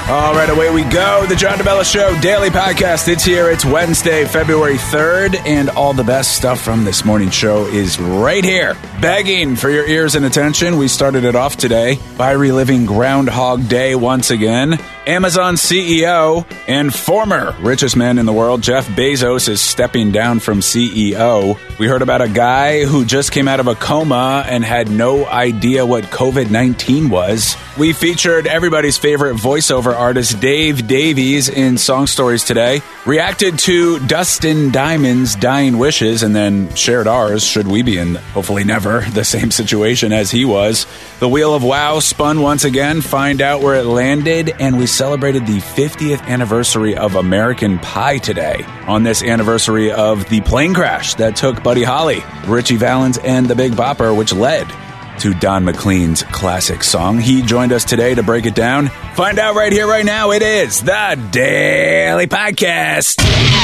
All right, away we go. The John DeBella Show Daily Podcast. It's here. It's Wednesday, February 3rd, and all the best stuff from this morning's show is right here, begging for your ears and attention. We started it off today by reliving Groundhog Day once again. Amazon CEO and former richest man in the world, Jeff Bezos, is stepping down from CEO. We heard about a guy who just came out of a coma and had no idea what COVID-19 was. We featured everybody's favorite voiceover artist, Dave Davies, in Song Stories today. Reacted to Dustin Diamond's dying wishes and then shared ours, should we be in, hopefully never, the same situation as he was. The Wheel of Wow spun once again, find out where it landed, and we celebrated the 50th anniversary of American Pie today. On this anniversary of the plane crash that took Buddy Holly, Richie Valens, and the Big Bopper, which led to Don McLean's classic song. He joined us today to break it down. Find out right here, right now. It is the Daily Podcast.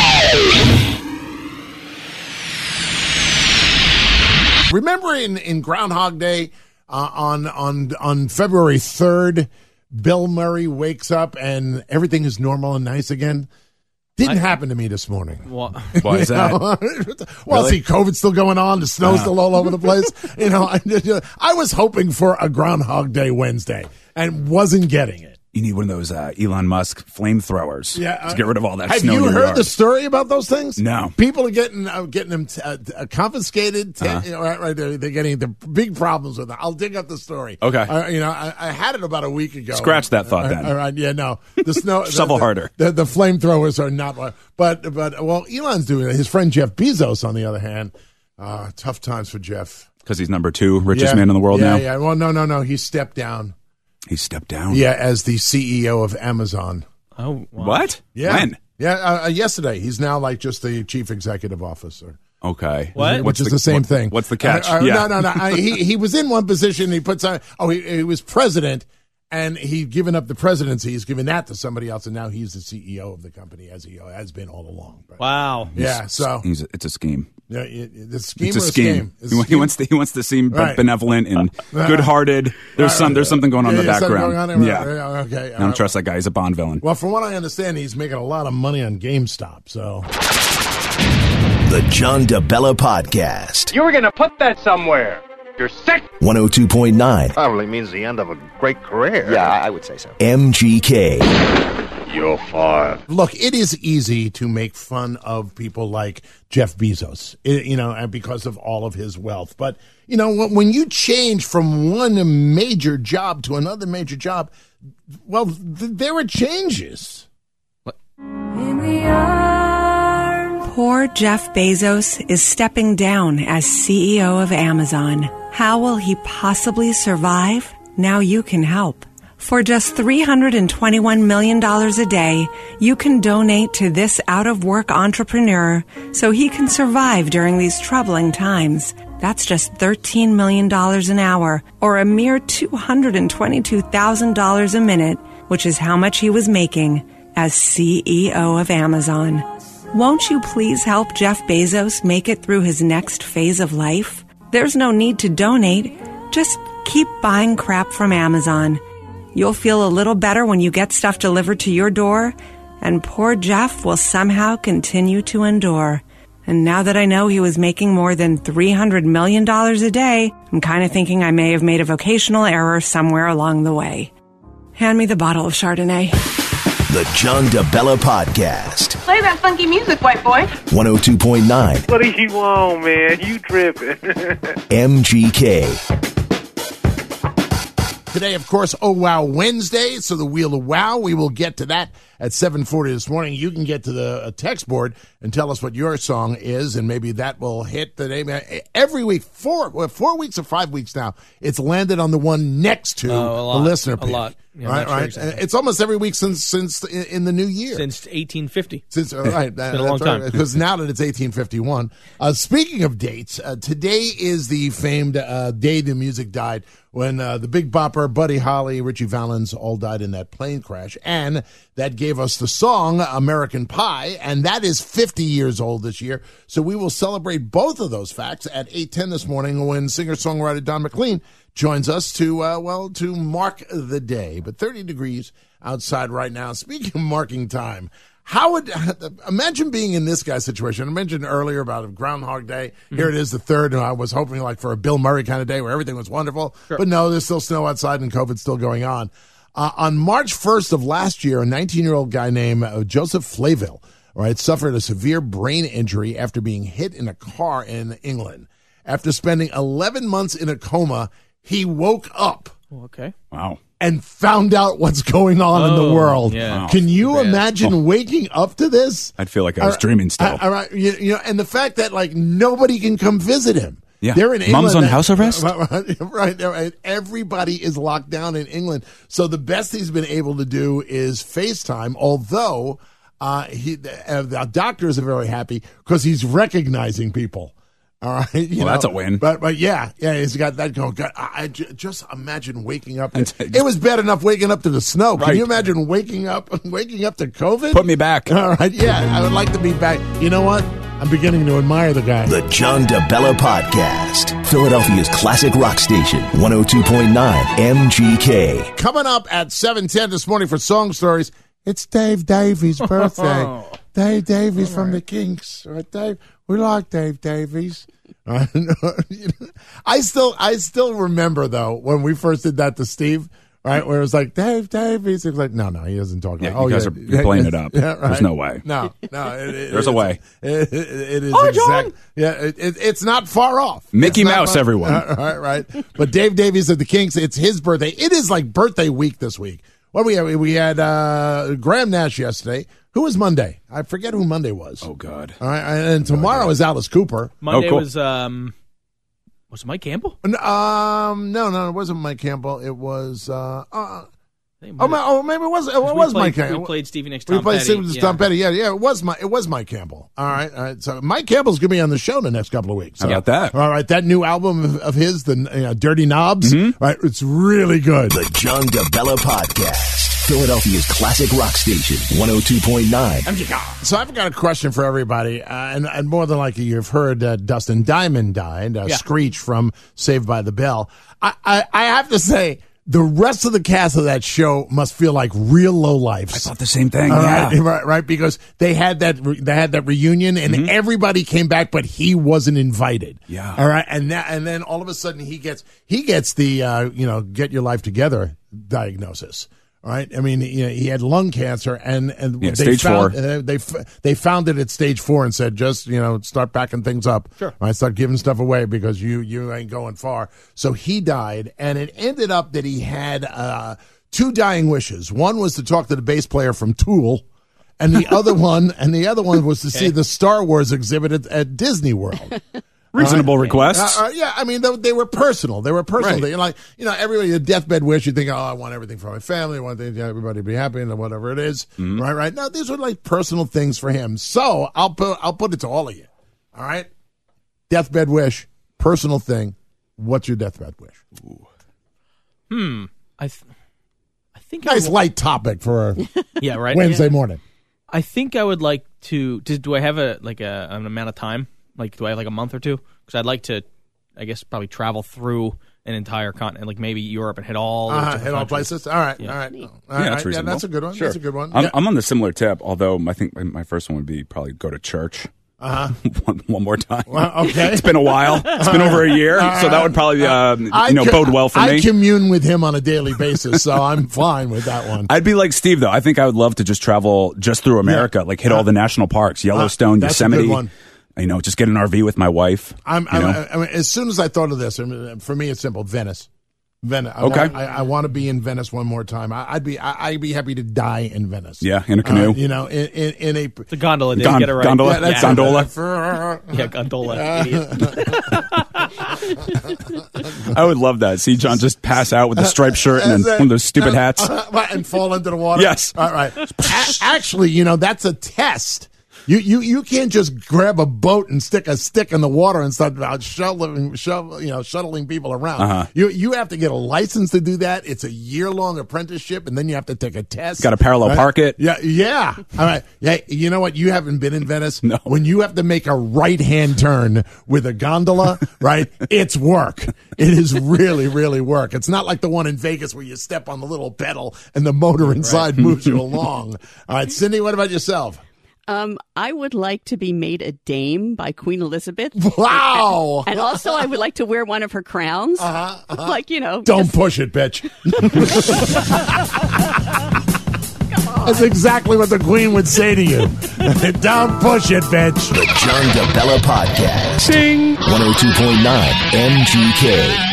Remember in Groundhog Day on February 3rd, Bill Murray wakes up and everything is normal and nice again? Didn't happen to me this morning. Why is that? Well, Really? see, COVID's still going on. The snow's still all over the place. I was hoping for a Groundhog Day Wednesday and wasn't getting it. You need one of those Elon Musk flamethrowers to get rid of all that Have snow in you your heard yard. the story about those things? No. People are getting them confiscated. Right there, they're getting the big problems with it. I'll dig up the story. Okay. I had it about a week ago. Scratch that thought then. All right. Yeah. No. The snow. Shovel harder. The flamethrowers are not. But well, Elon's doing it. His friend Jeff Bezos, on the other hand, tough times for Jeff. Because he's number 2 richest man in the world now? Yeah. Well, no. He stepped down. He stepped down? Yeah, as the CEO of Amazon. Oh, wow. What? Yeah. When? Yeah, yesterday. He's now like just the chief executive officer. Okay. What? Which is the same thing. What's the catch? No. He was in one position. He puts on. He was president, and he'd given up the presidency. He's given that to somebody else, and now he's the CEO of the company, as he has been all along. But, Wow. yeah. So It's a scheme. yeah, the scheme. It's a or scheme. It's a He wants to seem Right. benevolent and good-hearted. There's something going on in the something background. going on. Yeah. Okay. I don't trust that guy. He's a Bond villain. Well, from what I understand, he's making a lot of money on GameStop. So The John DeBella Podcast. You were going to put that somewhere. You're sick. 102.9 Probably means the end of a great career. Yeah, I would say so. MGK. You're fired. look, it is easy to make fun of people like Jeff Bezos, and because of all of his wealth. But, when you change from one major job to another major job, well, there are changes. Poor Jeff Bezos is stepping down as CEO of Amazon. How will he possibly survive? Now you can help. For just $321 million a day, you can donate to this out-of-work entrepreneur so he can survive during these troubling times. That's just $13 million an hour, or a mere $222,000 a minute, which is how much he was making as CEO of Amazon. Won't you please help Jeff Bezos make it through his next phase of life? There's no need to donate. Just keep buying crap from Amazon. You'll feel a little better when you get stuff delivered to your door, and poor Jeff will somehow continue to endure. And now that I know he was making more than $300 million a day, I'm kind of thinking I may have made a vocational error somewhere along the way. Hand me the bottle of Chardonnay. The John DeBella Podcast. Play that funky music, white boy. 102.9 What do you want, man? You tripping. MGK. Today, of course, Oh Wow Wednesday, so the Wheel of Wow. We will get to that at 7:40 this morning. You can get to the text board and tell us what your song is, and maybe that will hit the name. Every week, 4 weeks or 5 weeks now, it's landed on the one next to the listener pick. A lot. Yeah, right, I'm not sure right. exactly. It's almost every week since in the new year. Since 1850. Right, been a long time. Because now that it's 1851. Speaking of dates, today is the famed day the music died when the Big Bopper, Buddy Holly, Richie Valens all died in that plane crash, and that gave us the song American Pie, and that is 50 years old this year. So we will celebrate both of those facts at 8:10 this morning when singer-songwriter Don McLean joins us to mark the day. But 30 degrees outside right now. Speaking of marking time, imagine being in this guy's situation? I mentioned earlier about a Groundhog Day. Here it is, the 3rd, and I was hoping like for a Bill Murray kind of day where everything was wonderful. Sure. But no, there's still snow outside and COVID's still going on. On March 1st of last year, a 19-year-old guy named Joseph Flaville, suffered a severe brain injury after being hit in a car in England. After spending 11 months in a coma, he woke up. Okay. Wow. And found out what's going on in the world. Yeah. Wow. Can you imagine waking up to this? I'd feel like I was dreaming still. All right, and the fact that like nobody can come visit him. Yeah, they're in England. Mom's on house arrest. Right. Everybody is locked down in England. So the best he's been able to do is FaceTime. Although the doctors are very happy because he's recognizing people. All right, that's a win. But yeah, he's got that going. God, I just imagine waking up. It was bad enough waking up to the snow. Can you imagine waking up to COVID? Put me back. All right, yeah, I would like to be back. You know what? I'm beginning to admire the guy. The John DeBella Podcast, Philadelphia's classic rock station, 102.9 MGK. Coming up at 7:10 this morning for Song Stories, it's Dave Davies' birthday. Dave Davies from the Kinks. Right, Dave? We like Dave Davies. I still remember, though, when we first did that to Steve, right, where it was like, Dave Davies. He was like, no, he doesn't talk about it. You guys are playing it up. Yeah, right. There's no way. No. There's a way. It is John! Yeah, it's not far off. Mickey Mouse, everyone. Right. But Dave Davies of the Kinks, it's his birthday. It is like birthday week this week. What we had Graham Nash yesterday. Who was Monday? I forget who Monday was. Oh, God. All right, and tomorrow is Alice Cooper. Monday cool. was it Mike Campbell? No, it wasn't Mike Campbell. It was maybe it was Mike Campbell. We played Stevie Nicks, Tom Petty. We played Tom Petty. Yeah, it was Mike Campbell. All right. So Mike Campbell's going to be on the show the next couple of weeks. How about that? All right, that new album of his, the Dirty Knobs. Mm-hmm. Right, it's really good. The John DeBella Podcast, Philadelphia's classic rock station, 102.9 MGK. So I've got a question for everybody, and more than likely you've heard Dustin Diamond died, Screech from Saved by the Bell. I have to say, the rest of the cast of that show must feel like real lowlifes. I thought the same thing. Right, because they had that reunion, and everybody came back, but he wasn't invited. Yeah. All right, and then all of a sudden he gets the get your life together diagnosis. Right, I mean, he had lung cancer, and they stage found 4. They found it at stage 4 and said, just start backing things up. Sure, right, start giving stuff away because you ain't going far. So he died, and it ended up that he had 2 dying wishes. One was to talk to the bass player from Tool, and the other one was to see the Star Wars exhibit at Disney World. Reasonable requests. Yeah, I mean, they were personal. They were personal. Right. Everybody, a deathbed wish, you think, I want everything for my family. I want everybody to be happy and whatever it is. Mm-hmm. Right. No, these were like personal things for him. So I'll put it to all of you. All right. Deathbed wish, personal thing. What's your deathbed wish? Ooh. I think nice light topic for right Wednesday morning. I think I would like to. Do I have an amount of time? Like, do I have like a month or two? Because I'd like to, I guess, probably travel through an entire continent, like maybe Europe, and hit all places. All right. That's reasonable. Yeah, that's a good one. Sure. That's a good one. I'm on the similar tip, although I think my first one would be probably go to church. one more time. Well, okay. It's been a while. It's been over a year, so that would probably bode well for me. I commune with him on a daily basis, so I'm fine with that one. I'd be like Steve, though. I think I would love to just travel just through America, like hit all the national parks, Yellowstone, Yosemite. A good one. Just get an RV with my wife. I mean, as soon as I thought of this, for me, it's simple. Venice. Okay. I want to be in Venice one more time. I'd be happy to die in Venice. Yeah, in a canoe. In a the gondola. Didn't get it right. Gondola. Yeah, that's gondola. Gondola. Idiot. I would love that. See John just pass out with a striped shirt and then one of those stupid hats and fall into the water. Yes. All right. Actually, that's a test You can't just grab a boat and stick a stick in the water and start shuttling people around. You have to get a license to do that. It's a year-long apprenticeship, and then you have to take a test. Got to parallel park it. Yeah. All right. Yeah. You know what? You haven't been in Venice. No. When you have to make a right-hand turn with a gondola, right? It's work. It is really, really work. It's not like the one in Vegas where you step on the little pedal and the motor inside moves you along. All right, Cindy, what about yourself? I would like to be made a dame by Queen Elizabeth. Wow. And also I would like to wear one of her crowns. Like, Don't push it, bitch. That's exactly what the Queen would say to you. Don't push it, bitch. The John DeBella Podcast. Ding. 102.9 MGK.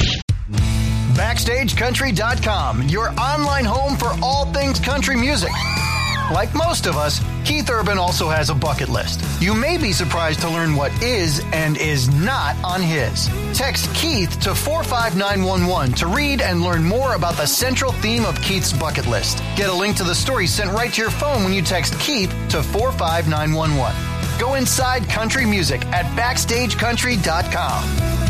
BackstageCountry.com, your online home for all things country music. Like most of us, Keith Urban also has a bucket list. You may be surprised to learn what is and is not on his. Text Keith to 45911 to read and learn more about the central theme of Keith's bucket list. Get a link to the story sent right to your phone when you text Keith to 45911. Go inside country music at BackstageCountry.com.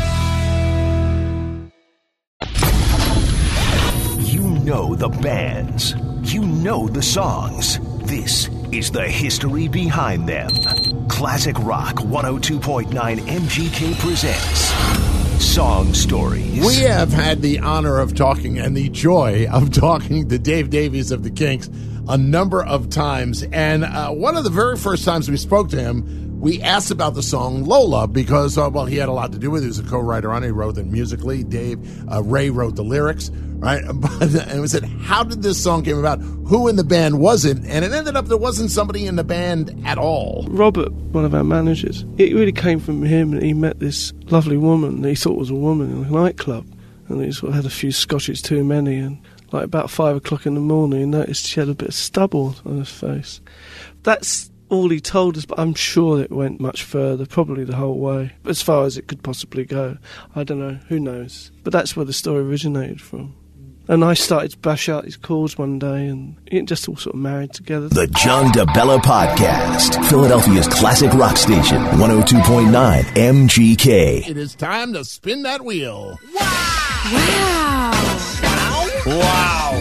You know the bands. You know the songs. This is the history behind them. Classic Rock 102.9 MGK presents Song Stories. We have had the honor of talking and the joy of talking to Dave Davies of the Kinks a number of times. And one of the very first times we spoke to him, we asked about the song Lola because, he had a lot to do with it. He was a co-writer on it. He wrote it musically. Ray wrote the lyrics, right? And we said, how did this song came about? Who in the band was it? And it ended up there wasn't somebody in the band at all. Robert, one of our managers, it really came from him. He met this lovely woman that he thought was a woman in a nightclub. And he sort of had a few scotches too many. And like about 5 o'clock in the morning, he noticed she had a bit of stubble on her face. That's all he told us, but I'm sure it went much further, probably the whole way, as far as it could possibly go. I don't know, who knows? But that's where the story originated from. And I started to bash out his chords one day, and it just all sort of married together. The John DeBella Podcast, Philadelphia's classic rock station, 102.9 MGK. It is time to spin that wheel. Wow. Wow.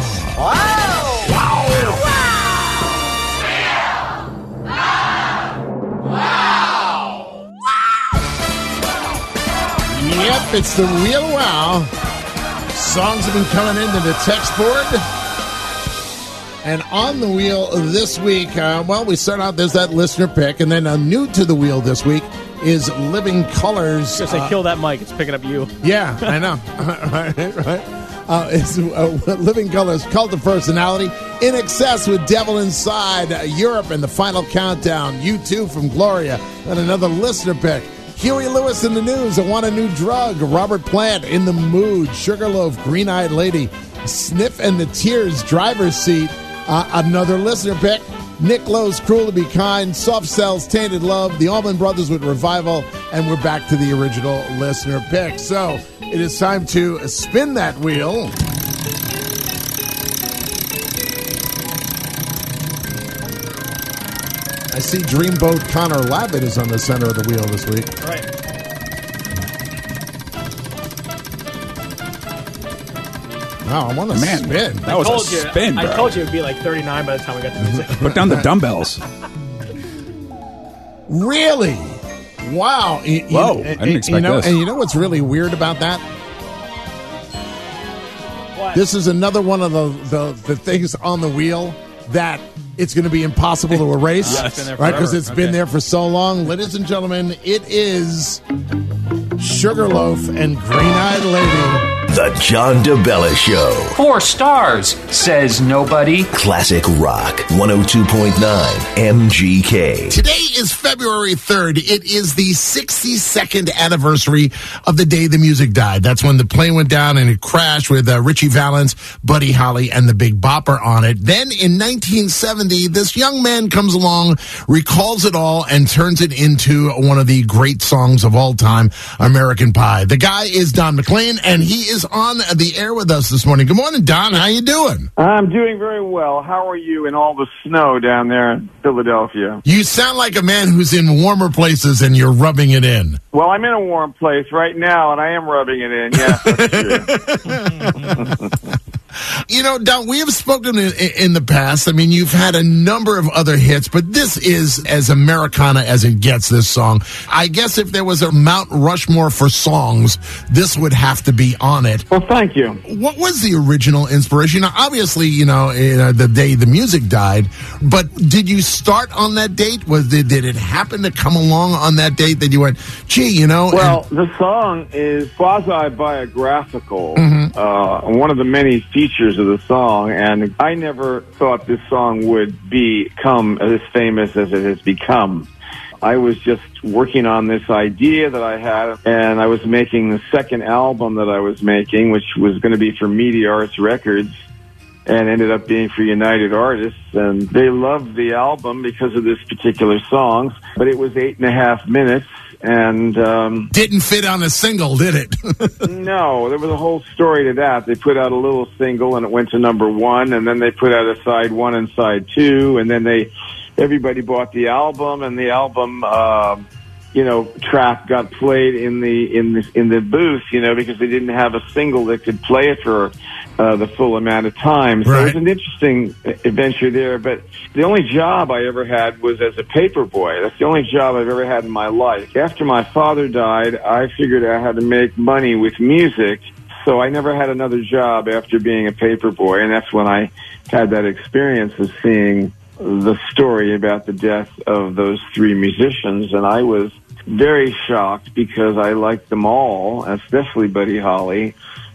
Yep, it's the Wheel Wow. Songs have been coming into the text board. And on the wheel this week, we start out, there's that listener pick. And then new to the wheel this week is Living Colors. Just say, kill that mic. It's picking up you. Yeah, I know. right. It's Living Colors, Cult of Personality, In Excess with Devil Inside, Europe and the Final Countdown, U2 from Gloria, and another listener pick. Huey Lewis in the News, I Want a New Drug, Robert Plant, In the Mood, Sugarloaf, Green-Eyed Lady, Sniff and the Tears, Driver's Seat, another listener pick, Nick Lowe's Cruel to Be Kind, Soft Cells, Tainted Love, the Allman Brothers with Revival, and we're back to the original listener pick. So it is time to spin that wheel. I see Dreamboat Connor Lavin is on the center of the wheel this week. Right. Wow, I want to spin. That was a spin, bro. I told you it would be like 39 by the time we got to music. Put down the dumbbells. Really? Wow. Whoa, I didn't expect this. And you know what's really weird about that? What? This is another one of the things on the wheel that it's going to be impossible to erase. Yes. Right? Because it's been there for so long. Ladies and gentlemen, it is Sugarloaf and Green-Eyed Lady. The John DeBella Show. 4 stars, says nobody. Classic Rock 102.9 MGK. Today is February 3rd. It is the 62nd anniversary of the day the music died. That's when the plane went down and it crashed with Richie Valens, Buddy Holly, and the Big Bopper on it. Then in 1970, this young man comes along, recalls it all, and turns it into one of the great songs of all time, American Pie. The guy is Don McLean, and he is on the air with us this morning. Good morning, Don. How you doing? I'm doing very well. How are you in all the snow down there in Philadelphia? You sound like a man who's in warmer places and you're rubbing it in. Well, I'm in a warm place right now, and I am rubbing it in. Yes, that's true. You know, Don, we have spoken in the past. I mean, you've had a number of other hits, but this is as Americana as it gets, this song. I guess if there was a Mount Rushmore for songs, this would have to be on it. Well, thank you. What was the original inspiration? Now, obviously, the day the music died, but did you start on that date? Did it happen to come along on that date that you went, gee, Well, the song is quasi-biographical. One of the many features of the song, and I never thought this song would become as famous as it has become. I was just working on this idea that I had, and I was making the second album that I was making, which was going to be for Media Arts Records, and ended up being for United Artists, and they loved the album because of this particular song, but it was 8.5 minutes, and didn't fit on a single, did it? No, there was a whole story to that. They put out a little single, and it went to number 1, and then they put out a side 1 and side 2, and then everybody bought the album, and the album track got played in the booth, because they didn't have a single that could play it for the full amount of time. So It was an interesting adventure there, but the only job I ever had was as a paper boy. That's the only job I've ever had in my life. After my father died, I figured I had to make money with music, so I never had another job after being a paper boy, and that's when I had that experience of seeing the story about the death of those 3 musicians, and I was very shocked because I liked them all, especially Buddy Holly,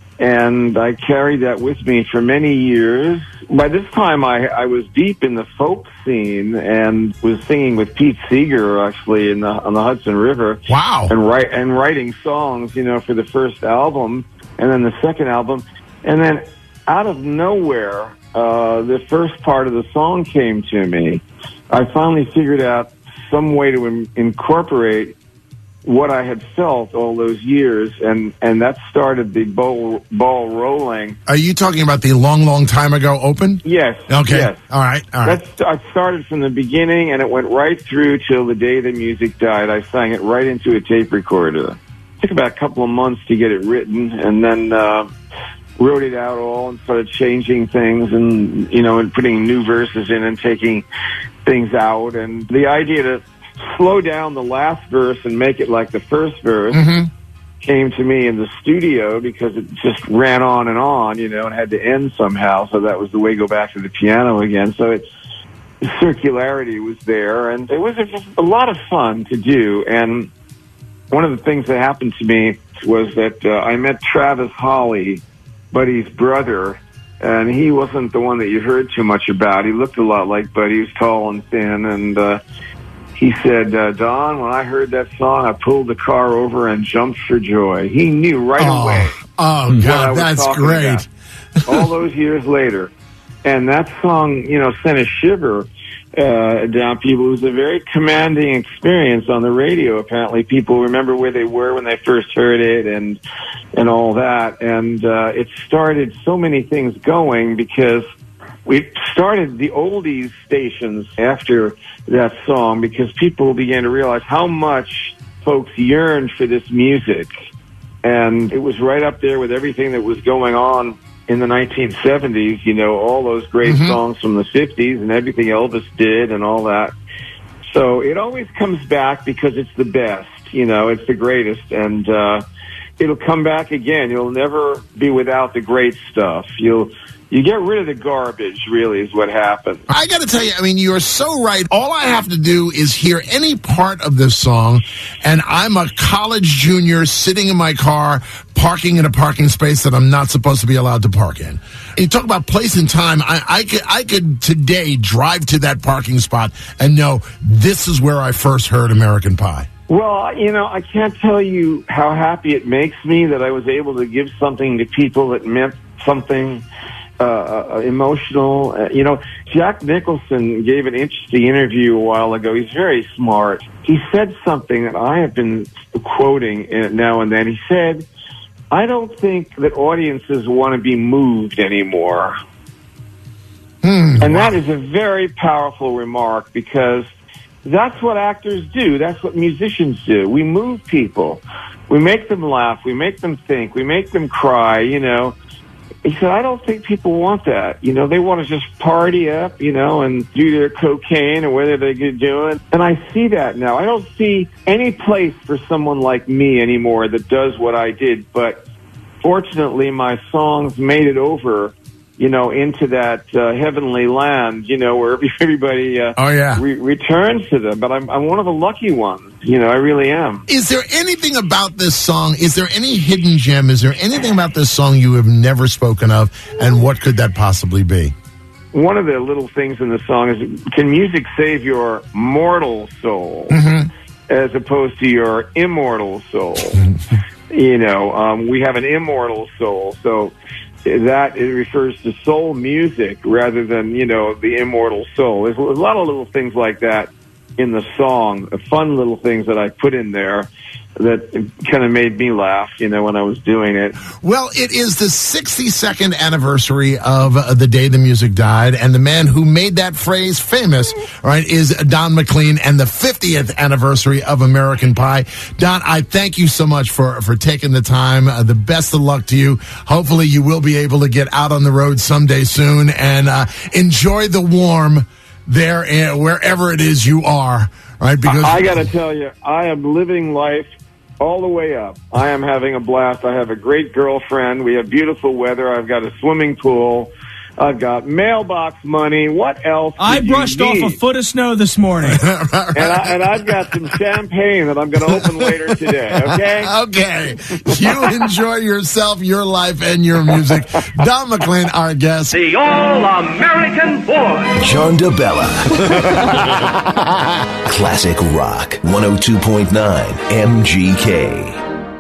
and I carried that with me for many years. By this time, I was deep in the folk scene and was singing with Pete Seeger, actually, on the Hudson River. Wow! And writing songs, for the first album, and then the second album, and then out of nowhere, the first part of the song came to me. I finally figured out some way to incorporate what I had felt all those years, and that started the ball rolling. Are you talking about the long, long time ago open? Yes. Okay. Yes. All right. I started from the beginning, and it went right through till the day the music died. I sang it right into a tape recorder. It took about a couple of months to get it written, and then wrote it out all and started changing things and putting new verses in and taking things out. And the idea to slow down the last verse and make it like the first verse came to me in the studio because it just ran on, and had to end somehow. So that was the way to go back to the piano again. So the circularity was there, and it was a lot of fun to do. And one of the things that happened to me was that I met Travis Holly, Buddy's brother, and he wasn't the one that you heard too much about. He looked a lot like Buddy. He was tall and thin, and he said, Don, when I heard that song, I pulled the car over and jumped for joy. He knew right away. Oh, God, that's great. All those years later. And that song, sent a shiver down people. It was a very commanding experience on the radio. Apparently, people remember where they were when they first heard it and all that. And it started so many things going because we started the oldies stations after that song because people began to realize how much folks yearned for this music. And it was right up there with everything that was going on in the 1970s, all those great songs from the 50s and everything Elvis did and all that. So it always comes back because it's the best, it's the greatest. And it'll come back again. You'll never be without the great stuff. You get rid of the garbage, really, is what happens. I got to tell you, you are so right. All I have to do is hear any part of this song, and I'm a college junior sitting in my car, parking in a parking space that I'm not supposed to be allowed to park in. You talk about place and time. I could today drive to that parking spot and know this is where I first heard American Pie. Well, I can't tell you how happy it makes me that I was able to give something to people that meant something emotional. Jack Nicholson gave an interesting interview a while ago. He's very smart. He said something that I have been quoting now and then. He said, I don't think that audiences want to be moved anymore. And that is a very powerful remark, because that's what actors do. That's what musicians do. We move people. We make them laugh. We make them think. We make them cry, you know. He said, I don't think people want that. You know, they want to just party up, you know, and do their cocaine or whatever they're doing. And I see that now. I don't see any place for someone like me anymore that does what I did. But fortunately, my songs made it over, you know, into that heavenly land, you know, where everybody returns to them. But I'm one of the lucky ones. You know, I really am. Is there anything about this song? Is there any hidden gem? Is there anything about this song you have never spoken of? And what could that possibly be? One of the little things in the song is, can music save your mortal soul as opposed to your immortal soul? You know, we have an immortal soul, so that it refers to soul music rather than, you know, the immortal soul. There's a lot of little things like that in the song, fun little things that I put in there that kind of made me laugh, you know, when I was doing it. Well, it is the 62nd anniversary of the day the music died, and the man who made that phrase famous, right, is Don McLean, and the 50th anniversary of American Pie. Don, I thank you so much for taking the time. The best of luck to you. Hopefully you will be able to get out on the road someday soon and enjoy the warm there wherever it is you are, right? Because I got to tell you, I am living life all the way up. I am having a blast. I have a great girlfriend. We have beautiful weather. I've got a swimming pool. I've got mailbox money. What else? I brushed off a foot of snow this morning. and I've got some champagne that I'm going to open later today, okay? Okay. You enjoy yourself, your life, and your music. Don McLean, our guest. The All-American Boy. John DeBella. Classic Rock 102.9 MGK.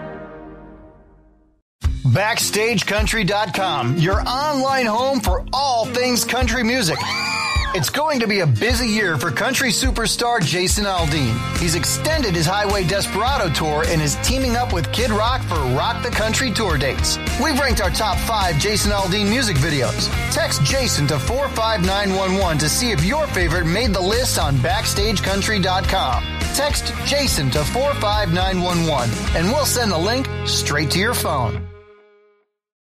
BackstageCountry.com, your online home for all things country music. It's going to be a busy year for country superstar Jason Aldean. He's extended his Highway Desperado tour and is teaming up with Kid Rock for Rock the Country tour dates. We've ranked our top 5 Jason Aldean music videos. Text Jason to 45911 to see if your favorite made the list on BackstageCountry.com. Text Jason to 45911 and we'll send the link straight to your phone.